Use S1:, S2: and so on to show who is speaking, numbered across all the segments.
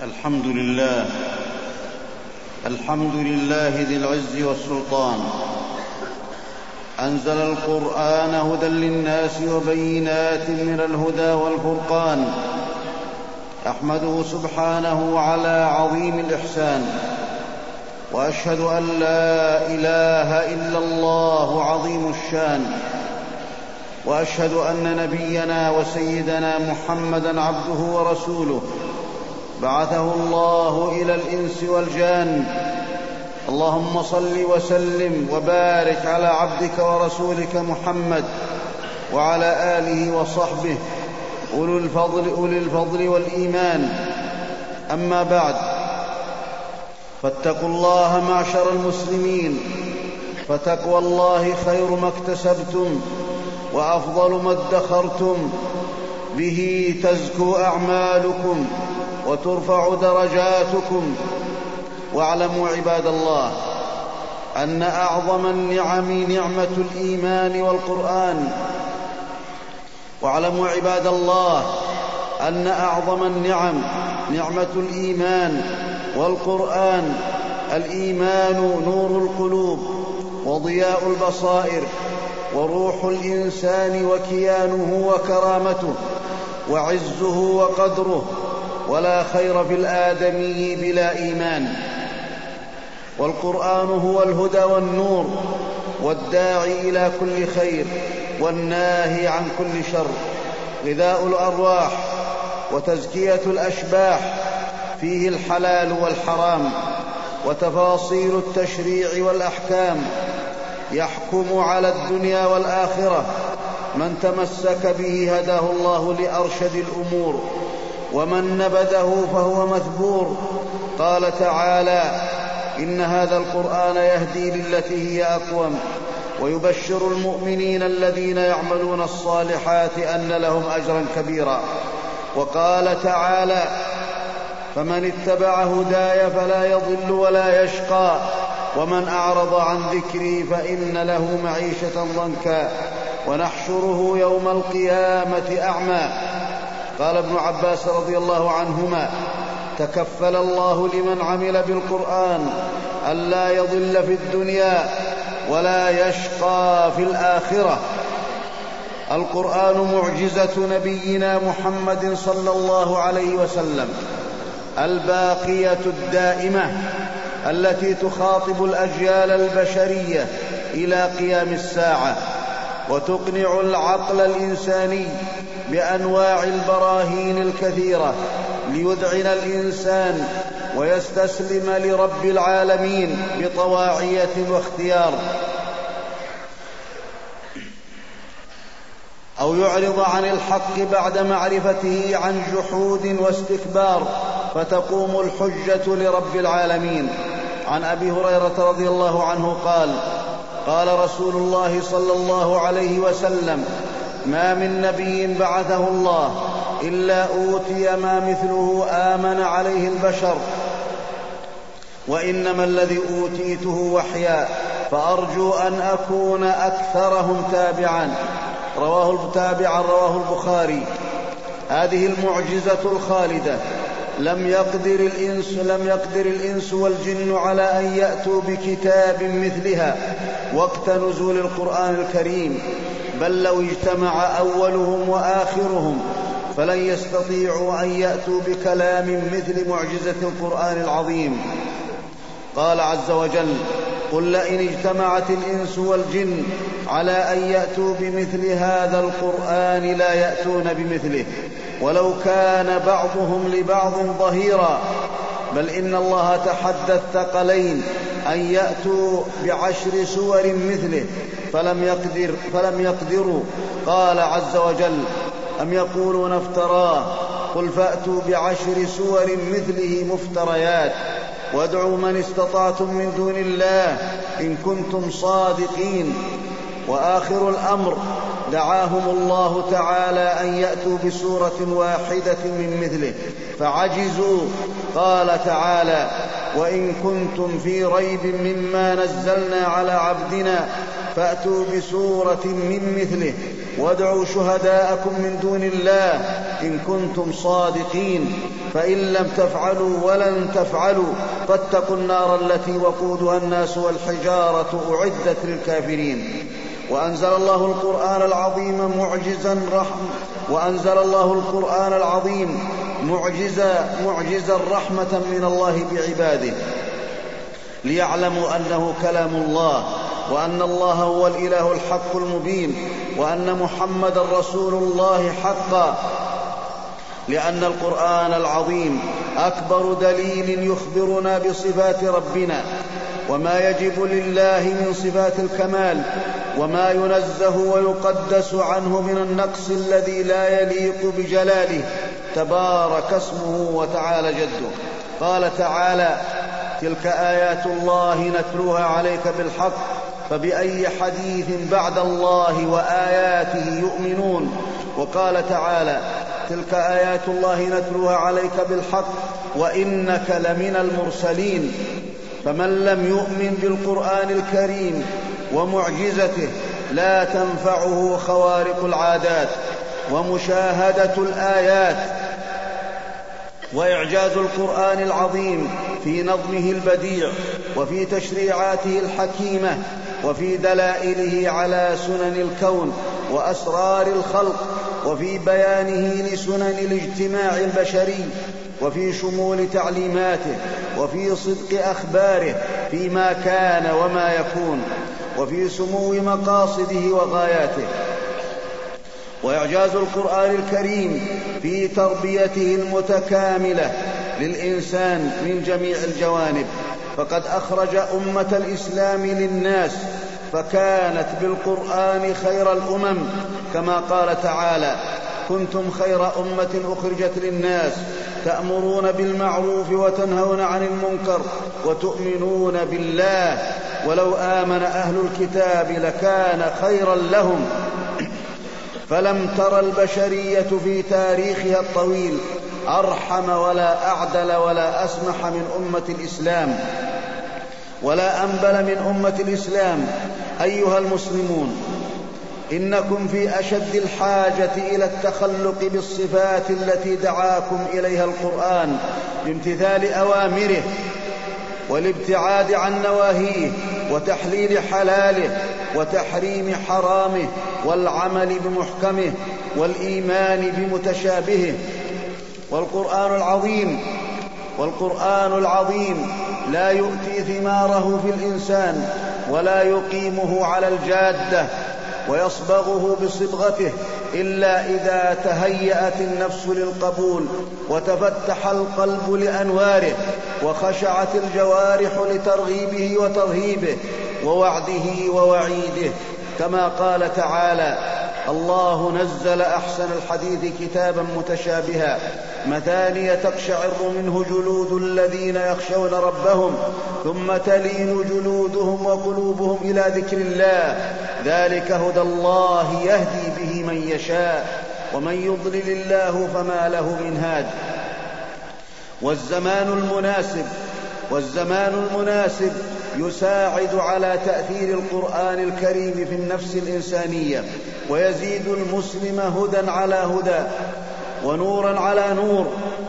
S1: الحمد لله ذي العز والسلطان، أنزل القرآن هدى للناس وبينات من الهدى والفرقان. أحمده سبحانه على عظيم الإحسان، وأشهد أن لا إله إلا الله عظيم الشان، وأشهد أن نبينا وسيدنا محمدًا عبده ورسوله بعثه الله إلى الإنس والجان. اللهم صل وسلم وبارك على عبدك ورسولك محمد وعلى آله وصحبه أولي الفضل والإيمان. أما بعد، فاتقوا الله معشر المسلمين، فتقوى الله خير ما اكتسبتم وأفضل ما ادخرتم، به تزكو أعمالكم وترفع درجاتكم. واعلموا عباد الله أن أعظم النعم نعمة الإيمان والقرآن. واعلموا عباد الله أن أعظم النعم نعمة الإيمان والقرآن. الإيمان نور القلوب وضياء البصائر وروح الإنسان وكيانه وكرامته وعزه وقدره، ولا خير في الآدمي بلا إيمان. والقرآن هو الهدى والنور والداعي إلى كل خير والناهي عن كل شر، غذاء الأرواح وتزكية الأشباح، فيه الحلال والحرام وتفاصيل التشريع والأحكام، يحكم على الدنيا والآخرة. من تمسك به هداه الله لأرشد الأمور، ومن نبذه فهو مثبور. قال تعالى: إن هذا القرآن يهدي للتي هي أقوم، ويبشر المؤمنين الذين يعملون الصالحات أن لهم أجرا كبيرا. وقال تعالى: فمن اتبع هداي فلا يضل ولا يشقى، ومن أعرض عن ذكري فإن له معيشة ضنكا، ونحشره يوم القيامة أعمى. قال ابن عباس رضي الله عنهما: تكفل الله لمن عمل بالقرآن ألا يضل في الدنيا ولا يشقى في الآخرة. القرآن معجزة نبينا محمد صلى الله عليه وسلم، الباقية الدائمة، التي تخاطب الأجيال البشرية إلى قيام الساعة، وتقنع العقل الإنساني بأنواع البراهين الكثيرة ليذعن الإنسان ويستسلم لرب العالمين بطواعية واختيار، أو يعرض عن الحق بعد معرفته عن جحود واستكبار، فتقوم الحجة لرب العالمين. عن أبي هريرة رضي الله عنه قال: قال رسول الله صلى الله عليه وسلم: ما من نبي بعثه الله إلا أوتي ما مثله آمن عليه البشر، وإنما الذي أوتيته وحيا، فأرجو أن أكون أكثرهم تابعا. رواه البخاري. هذه المعجزة الخالدة لم يقدر الإنس والجن على أن يأتوا بكتاب مثلها وقت نزول القرآن الكريم، بل لو اجتمع أولهم وآخرهم فلن يستطيعوا أن يأتوا بكلام مثل معجزة القرآن العظيم. قال عز وجل: قل لئن اجتمعت الإنس والجن على أن يأتوا بمثل هذا القرآن لا يأتون بمثله ولو كان بعضهم لبعض ظهيرا. بل إن الله تحدى الثقلين أن يأتوا ب10 سور مثله فلم يقدروا. قال عز وجل: أم يقولون افتراه، قل فأتوا ب10 سور مثله مفتريات وادعوا من استطعتم من دون الله إن كنتم صادقين. وآخر الأمر دعاهم الله تعالى أن يأتوا بسورة واحدة من مثله فعجزوا. قال تعالى: وإن كنتم في ريب مما نزلنا على عبدنا فأتوا بسورة من مثله وادعوا شهداءكم من دون الله إن كنتم صادقين فإن لم تفعلوا ولن تفعلوا فاتقوا النار التي وقودها الناس والحجارة أعدت للكافرين. وأنزل الله القرآن العظيم معجزا رحمة من الله بعباده ليعلموا أنه كلام الله، وأن الله هو الإله الحق المبين، وأن محمدا رسول الله حقا، لأن القرآن العظيم أكبر دليل يخبرنا بصفات ربنا وما يجب لله من صفات الكمال، وما ينزه ويقدس عنه من النقص الذي لا يليق بجلاله تبارك اسمه وتعالى جده. قال تعالى: تلك آيات الله نتلوها عليك بالحق فبأي حديث بعد الله وآياته يؤمنون. وقال تعالى: تلك آيات الله نتلوها عليك بالحق وإنك لمن المرسلين. فمن لم يؤمن بالقرآن الكريم ومعجزته لا تنفعه خوارق العادات ومشاهدة الآيات. وإعجاز القرآن العظيم في نظمه البديع وفي تشريعاته الحكيمة وفي دلائله على سنن الكون وأسرار الخلق وفي بيانه لسنن الاجتماع البشري وفي شمول تعليماته وفي صدق أخباره فيما كان وما يكون وفي سمو مقاصده وغاياته. وإعجاز القرآن الكريم في تربيته المتكاملة للإنسان من جميع الجوانب، فقد أخرج أمة الإسلام للناس فكانت بالقرآن خير الأمم، كما قال تعالى: كنتم خير أمة أخرجت للناس تأمرون بالمعروف وتنهون عن المنكر وتؤمنون بالله ولو آمن أهل الكتاب لكان خيرا لهم. فلم تر البشرية في تاريخها الطويل أرحم ولا أعدل ولا أسمح من أمة الإسلام ولا أنبل من أمة الإسلام. أيها المسلمون، إنكم في أشد الحاجة إلى التخلق بالصفات التي دعاكم إليها القرآن بامتثال أوامره والابتعاد عن نواهيه وتحليل حلاله وتحريم حرامه والعمل بمحكمه والإيمان بمتشابهه. والقرآن العظيم لا يؤتي ثماره في الإنسان ولا يقيمه على الجادة ويصبغه بصبغته إلا إذا تهيأت النفس للقبول وتفتح القلب لأنواره وخشعت الجوارح لترغيبه وترهيبه ووعده ووعيده، كما قال تعالى: الله نزل أحسن الحديث كتابا متشابها مثانية تقشعر منه جلود الذين يخشون ربهم ثم تلين جلودهم وقلوبهم إلى ذكر الله، ذلك هدى الله يهدي به من يشاء ومن يضلل الله فما له من هاد. والزمان المناسب يساعد على تأثير القرآن الكريم في النفس الإنسانية ويزيد المسلم هدى على هدى ونورا على نور.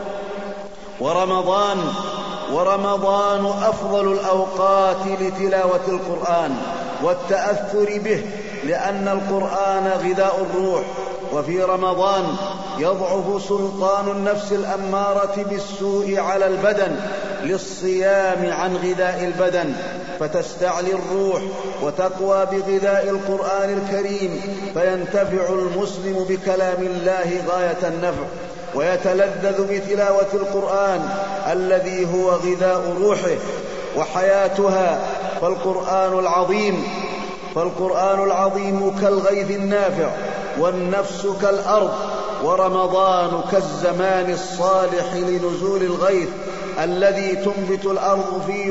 S1: ورمضان أفضل الأوقات لتلاوة القرآن والتأثر به، لأن القرآن غذاء الروح، وفي رمضان يضعف سلطان النفس الأمارة بالسوء على البدن للصيام عن غذاء البدن، فتستعلي الروح وتقوى بغذاء القرآن الكريم، فينتفع المسلم بكلام الله غاية النفع ويتلذذ بتلاوة القرآن الذي هو غذاء روحه وحياتها. فالقرآن العظيم كالغيث النافع والنفس كالأرض، ورمضان كالزمان الصالح لنزول الغيث الذي تنبت الأرض فيه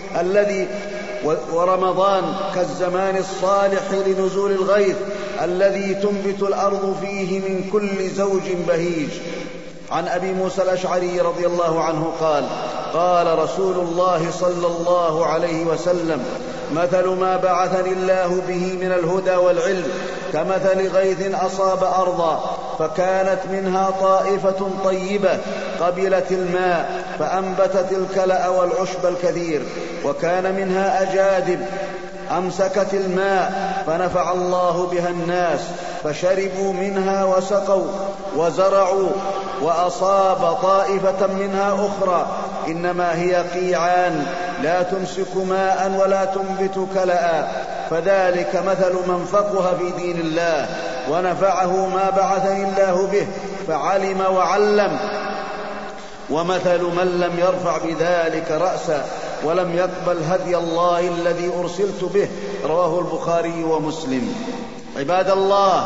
S1: ورمضان كالزمان الصالح لنزول الغيث الذي تنبت الأرض فيه من كل زوج بهيج. عن أبي موسى الأشعري رضي الله عنه قال: قال رسول الله صلى الله عليه وسلم: مثل ما بعثني الله به من الهدى والعلم كمثل غيث أصاب أرضا فكانت منها طائفة طيبة قبلت الماء فأنبتت الكلأ والعشب الكثير، وكان منها أجادب أمسكت الماء فنفع الله بها الناس فشربوا منها وسقوا وزرعوا، وأصاب طائفة منها أخرى إنما هي قيعان لا تمسك ماء ولا تنبت كلأ، فذلك مثل من فقه في دين الله ونفعه ما بعثني الله به فعلم وعلم، ومثل من لم يرفع بذلك رأسا ولم يقبل هدي الله الذي أرسلت به. رواه البخاري ومسلم. عباد الله،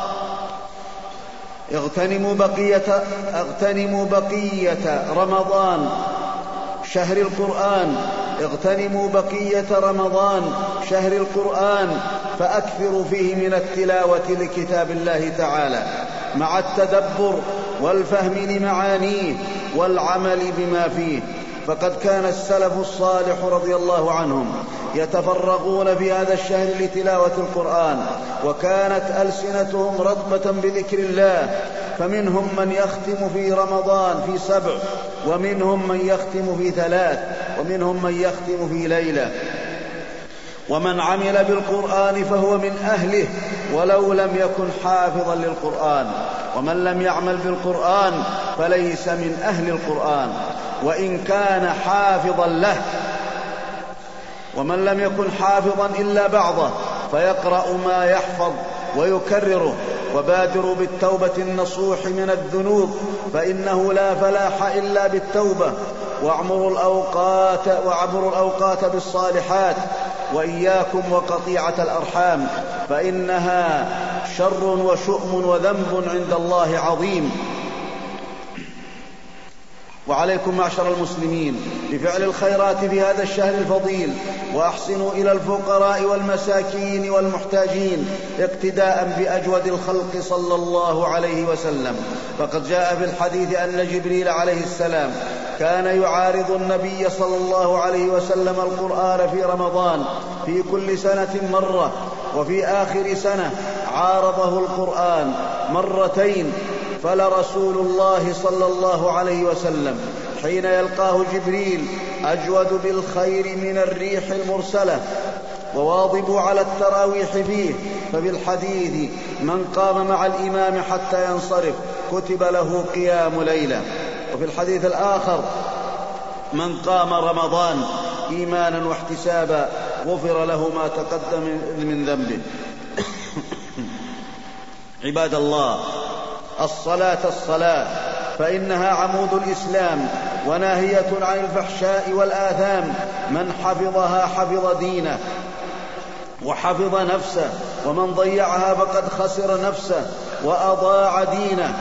S1: اغتنموا بقية رمضان شهر القرآن، اغتنموا بقية رمضان شهر القرآن فأكثروا فيه من التلاوة لكتاب الله تعالى مع التدبر والفهم لمعانيه والعمل بما فيه، فقد كان السلف الصالح رضي الله عنهم يتفرغون في هذا الشهر لتلاوة القرآن، وكانت ألسنتهم رطبة بذكر الله، فمنهم من يختم في رمضان في 7، ومنهم من يختم في 3، ومنهم من يختم في ليلة. ومن عمل بالقرآن فهو من أهله ولو لم يكن حافظا للقرآن، ومن لم يعمل بالقرآن فليس من أهل القرآن وإن كان حافظا له، ومن لم يكن حافظا إلا بعضه فيقرأ ما يحفظ ويكرره. وبادروا بالتوبة النصوح من الذنوب فإنه لا فلاح إلا بالتوبة، واعمروا الأوقات بالصالحات، وإياكم وقطيعة الأرحام فإنها شر وشؤم وذنب عند الله عظيم. وعليكم معشر المسلمين بفعل الخيرات في هذا الشهر الفضيل، وأحسنوا إلى الفقراء والمساكين والمحتاجين اقتداء بأجود الخلق صلى الله عليه وسلم. فقد جاء في الحديث أن جبريل عليه السلام كان يعارض النبي صلى الله عليه وسلم القرآن في رمضان في كل سنة مرة، وفي آخر سنة عارضه القرآن 2 فلرسول الله صلى الله عليه وسلم حين يلقاه جبريل أجود بالخير من الريح المرسلة، وواظبوا على التراويح فيه. ففي الحديث من قام مع الإمام حتى ينصرف كتب له قيام ليلة. وفي الحديث الآخر من قام رمضان إيمانا واحتسابا غفر له ما تقدم من ذنبه. عباد الله، الصلاة فإنها عمود الإسلام وناهية عن الفحشاء والآثام، من حفظها حفظ دينه وحفظ نفسه، ومن ضيعها فقد خسر نفسه وأضاع دينه.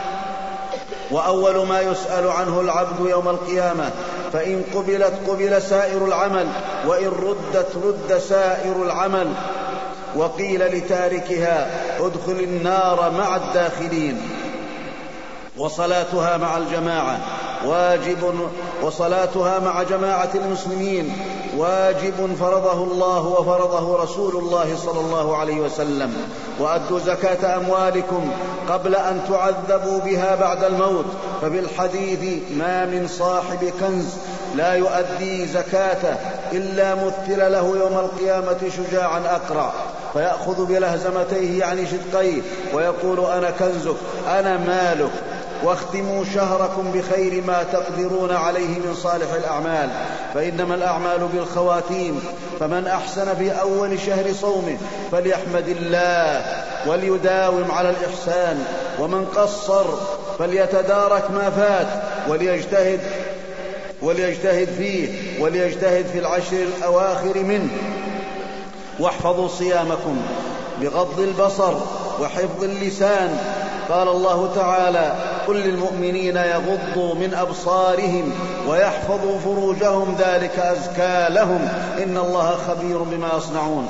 S1: وأول ما يسأل عنه العبد يوم القيامة، فإن قبلت قبل سائر العمل، وإن ردت رد سائر العمل. وقيل لتاركها ادخل النار مع الداخلين. وصلاتها مع الجماعة واجب، وصلاتها مع جماعة المسلمين واجب فرضه الله وفرضه رسول الله صلى الله عليه وسلم. وأدوا زكاة أموالكم قبل أن تعذبوا بها بعد الموت. ففي الحديث ما من صاحب كنز لا يؤدي زكاته إلا مثل له يوم القيامة شجاعا أقرع فيأخذ بلهزمتيه يعني شدقيه ويقول أنا كنزك أنا مالك. واختموا شهركم بخير ما تقدرون عليه من صالح الأعمال، فإنما الأعمال بالخواتيم. فمن أحسن في أول شهر صومه فليحمد الله وليداوم على الإحسان، ومن قصر فليتدارك ما فات وليجتهد في العشر الأواخر منه. واحفظوا صيامكم بغض البصر وحفظ اللسان. قال الله تعالى قل للمؤمنين يغضوا من أبصارهم ويحفظوا فروجهم ذلك أزكى لهم إن الله خبير بما يصنعون.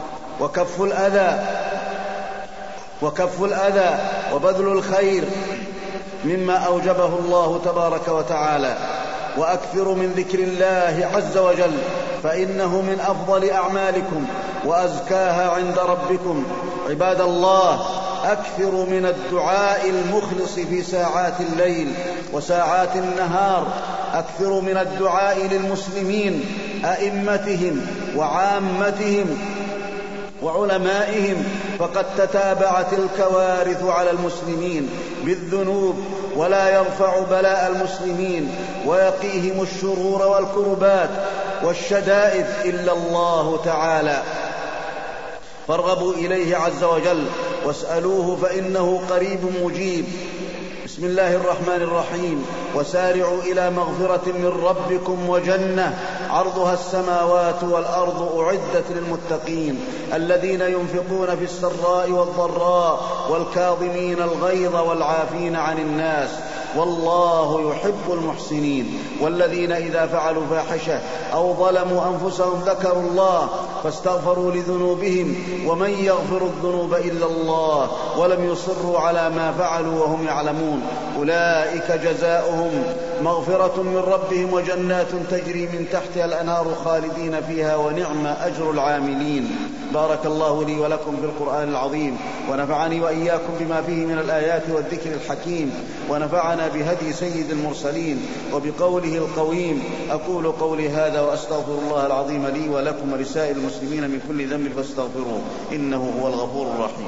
S1: وكف الأذى وبذل الخير مما أوجبه الله تبارك وتعالى. وأكثروا من ذكر الله عز وجل فإنه من أفضل أعمالكم وأزكاها عند ربكم. عباد الله، أكثروا من الدعاء المخلص في ساعات الليل وساعات النهار. أكثروا من الدعاء للمسلمين، أئمتهم وعامتهم وعلمائهم، فقد تتابعت الكوارث على المسلمين بالذنوب، ولا يرفع بلاء المسلمين ويقيهم الشرور والكربات والشدائد إلا الله تعالى. فارغبوا إليه عز وجل واسألوه فإنه قريب مجيب. بسم الله الرحمن الرحيم: وسارعوا إلى مغفرة من ربكم وجنة عرضها السماوات والأرض أعدت للمتقين الذين ينفقون في السراء والضراء والكاظمين الغيظ والعافين عن الناس والله يحب المحسنين. والذين إذا فعلوا فاحشة أو ظلموا أنفسهم ذكروا الله فاستغفروا لذنوبهم ومن يغفر الذنوب إلا الله ولم يصروا على ما فعلوا وهم يعلمون أولئك جزاؤهم مغفرة من ربهم وجنات تجري من تحتها الأنهار خالدين فيها ونعم أجر العاملين. بارك الله لي ولكم بالقرآن العظيم، ونفعني وإياكم بما فيه من الآيات والذكر الحكيم، ونفعنا بهدي سيد المرسلين وبقوله القويم. أقول قولي هذا وأستغفر الله العظيم لي ولكم ولسائر المسلمين من كل ذنب فاستغفروه إنه هو الغفور الرحيم.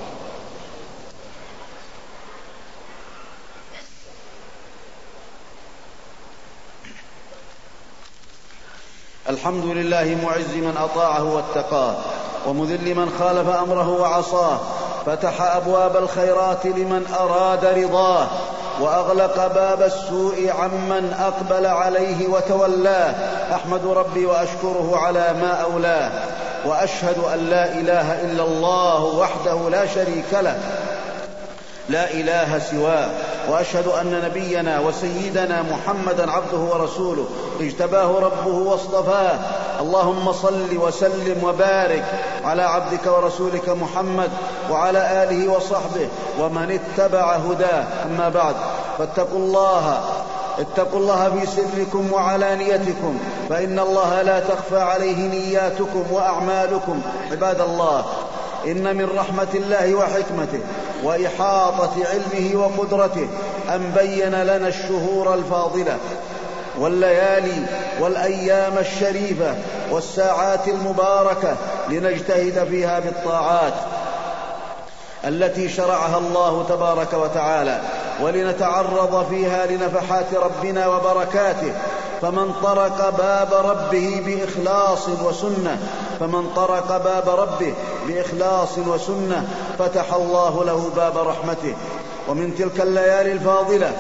S1: الحمد لله معز من أطاعه واتقاه، ومذل من خالف أمره وعصاه، فتح أبواب الخيرات لمن أراد رضاه، وأغلق باب السوء عمن أقبل عليه وتولاه. أحمد ربي وأشكره على ما أولاه، وأشهد أن لا إله إلا الله وحده لا شريك له لا إله سواه، وأشهد أن نبينا وسيدنا محمدا عبده ورسوله اجتباه ربه واصطفاه. اللهم صل وسلم وبارك على عبدك ورسولك محمد وعلى آله وصحبه ومن اتبع هداه. أما بعد، اتقوا الله في سركم وعلانيتكم، فإن الله لا تخفى عليه نياتكم وأعمالكم. عباد الله، إن من رحمة الله وحكمته وإحاطة علمه وقدرته أن بين لنا الشهور الفاضلة والليالي والأيام الشريفة والساعات المباركة لنجتهد فيها بالطاعات التي شرعها الله تبارك وتعالى، ولنتعرض فيها لنفحات ربنا وبركاته. فمن طرق باب ربه بإخلاص وسنة فتح الله له باب رحمته. ومن تلك الليالي الفاضلة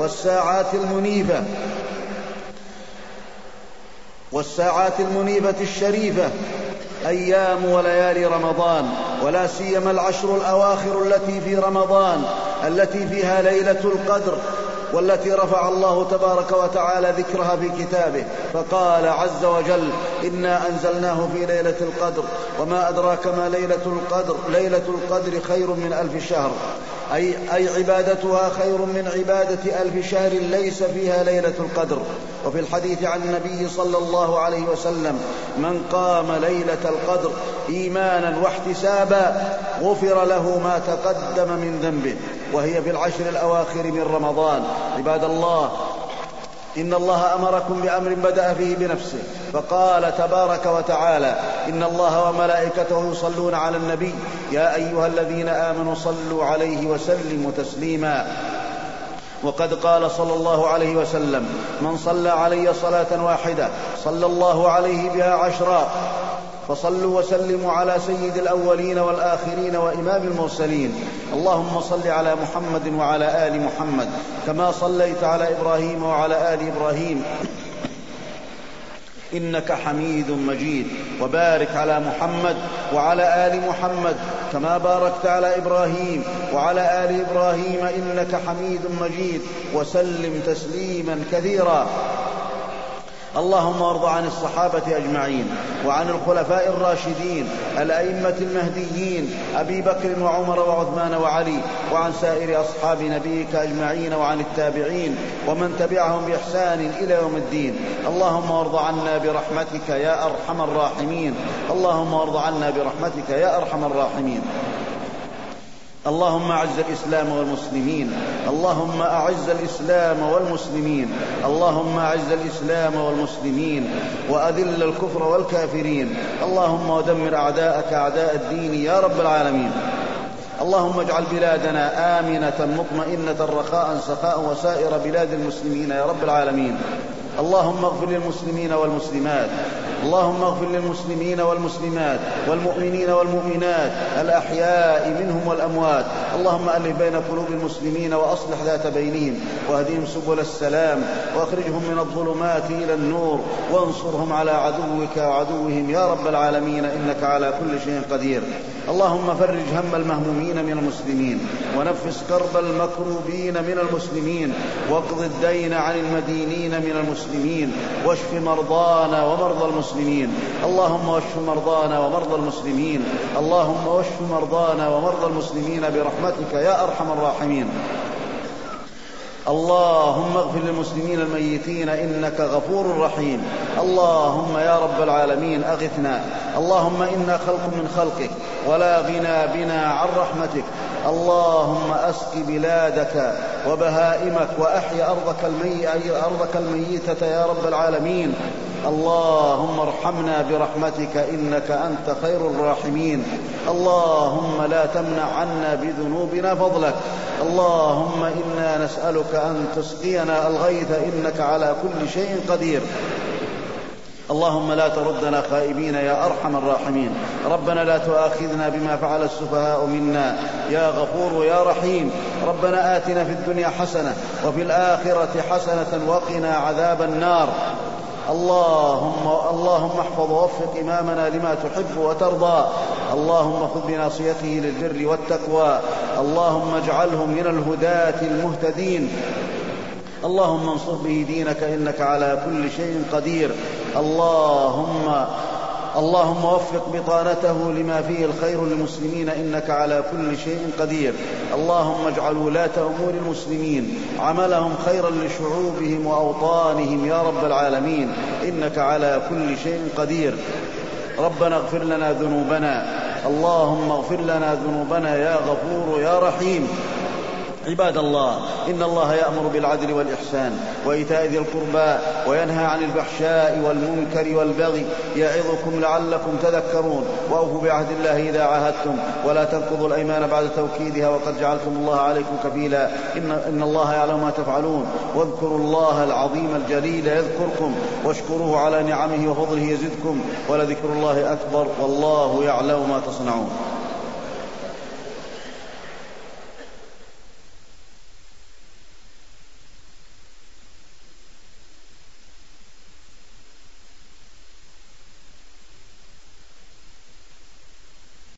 S1: والساعات المنيفة الشريفة أيام وليالي رمضان، ولا سيما العشر الأواخر التي في رمضان التي فيها ليلة القدر، والتي رفع الله تبارك وتعالى ذكرها في كتابه، فقال عز وجل: إنا أنزلناه في ليلة القدر وما أدراك ما ليلة القدر خير من 1000 شهر، أي عبادتها خير من عبادة 1000 شهر ليس فيها ليلة القدر. وفي الحديث عن النبي صلى الله عليه وسلم: من قام ليلة القدر إيمانا واحتسابا غفر له ما تقدم من ذنبه، وهي في العشر الأواخر من رمضان. عباد الله، إن الله أمركم بأمر بدأ فيه بنفسه، فقال تبارك وتعالى: إن الله وملائكته يصلون على النبي يا أيها الذين آمنوا صلوا عليه وسلموا تسليما. وقد قال صلى الله عليه وسلم: من صلى علي صلاة واحدة صلى الله عليه بها 10. فصلوا وسلموا على سيد الأولين والآخرين وإمام المرسلين. اللهم صل على محمد وعلى آل محمد كما صليت على إبراهيم وعلى آل إبراهيم إنك حميد مجيد، وبارك على محمد وعلى آل محمد كما باركت على إبراهيم وعلى آل إبراهيم إنك حميد مجيد، وسلم تسليما كثيرا. اللهم وارض عن الصحابة أجمعين، وعن الخلفاء الراشدين الأئمة المهديين أبي بكر وعمر وعثمان وعلي، وعن سائر أصحاب نبيك أجمعين، وعن التابعين ومن تبعهم بإحسان إلى يوم الدين. اللهم وارض عنا برحمتك يا أرحم الراحمين. اللهم وارض عنا برحمتك يا أرحم الراحمين. اللهم أعز الإسلام والمسلمين، اللهم أعز الإسلام والمسلمين، اللهم أعز الإسلام والمسلمين وأذل الكفر والكافرين، اللهم ودمر أعداءك أعداء الدين يا رب العالمين. اللهم اجعل بلادنا آمنة مطمئنة رخاء سخاء وسائر بلاد المسلمين يا رب العالمين. اللهم اغفر للمسلمين والمسلمات، اللهم اغفر للمسلمين والمسلمات والمؤمنين والمؤمنات الأحياء منهم والأموات. اللهم ألف بين قلوب المسلمين وأصلح ذات بينهم واهدهم سبل السلام واخرجهم من الظلمات إلى النور وانصرهم على عدوك وعدوهم يا رب العالمين إنك على كل شيء قدير. اللهم فرج هم المهمومين من المسلمين ونفس كرب المكروبين من المسلمين واقض الدين عن المدينين من المسلمين واشف مرضانا ومرضى المسلمين. اللهم واشف مرضانا ومرضى المسلمين، اللهم واشف مرضانا ومرضى المسلمين برحمتك يا أرحم الراحمين. اللهم اغفر للمسلمين الميتين إنك غفور رحيم. اللهم يا رب العالمين أغثنا، اللهم إنا خلق من خلقك ولا غنى بنا عن رحمتك. اللهم أسق بلادك وبهائمك وأحي أرضك الميتة يا رب العالمين. اللهم ارحمنا برحمتك إنك أنت خير الراحمين. اللهم لا تمنع عنا بذنوبنا فضلك. اللهم إنا نسألك أن تسقينا الغيث إنك على كل شيء قدير. اللهم لا تردنا خائبين يا أرحم الراحمين. ربنا لا تؤاخذنا بما فعل السفهاء منا يا غفور يا رحيم. ربنا آتنا في الدنيا حسنة وفي الآخرة حسنة وقنا عذاب النار. اللهم احفظ ووفق إمامنا لما تحب وترضى. اللهم خذ بناصيته للبر والتقوى. اللهم اجعله من الهداة المهتدين. اللهم انصر به دينك إنك على كل شيء قدير. اللهم وفق بطانته لما فيه الخير للمسلمين إنك على كل شيء قدير. اللهم اجعل ولاة أمور المسلمين عملهم خيرا لشعوبهم وأوطانهم يا رب العالمين إنك على كل شيء قدير. ربنا اغفر لنا ذنوبنا، اللهم اغفر لنا ذنوبنا يا غفور يا رحيم. عباد الله، إن الله يأمر بالعدل والإحسان وإيتاء ذي القربى وينهى عن الفحشاء والمنكر والبغي يعظكم لعلكم تذكرون. وأوفوا بعهد الله إذا عاهدتم ولا تنقضوا الأيمان بعد توكيدها وقد جعلتم الله عليكم كفيلا إن الله يعلم ما تفعلون. واذكروا الله العظيم الجليل يذكركم واشكروه على نعمه وفضله يزدكم ولذكر الله أكبر والله يعلم ما تصنعون.